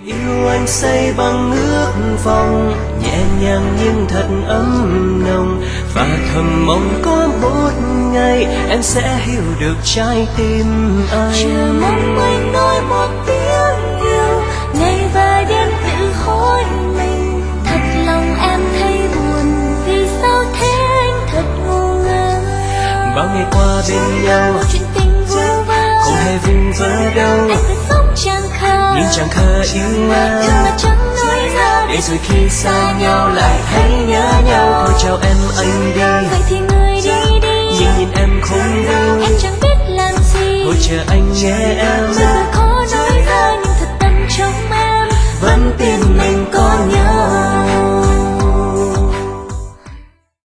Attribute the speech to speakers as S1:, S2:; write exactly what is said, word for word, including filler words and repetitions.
S1: Yêu anh say bằng ước vọng, nhẹ nhàng nhưng thật ấm nồng, và thầm mong có một ngày em sẽ hiểu được trái tim anh.
S2: Chờ mong anh nói một tiếng yêu, ngày và đêm tự hỏi mình. Thật lòng em thấy buồn, vì sao thế anh thật ngu ngơ.
S1: Bao ngày qua bên nhau,
S2: một chuyện tình vu vơ,
S1: không hề vu vơ đâu.
S2: Anh cứ sống chẳng khờ,
S1: nhưng chẳng khờ yêu em.
S2: thương mà chẳng nói ra,
S1: để rồi khi xa nhau lại thấy nhớ nhau. Thôi chào em anh đi,
S2: vậy thì người đi đi.
S1: nhưng nhìn em không vui,
S2: em chẳng biết làm gì.
S1: thôi chờ anh nhé em.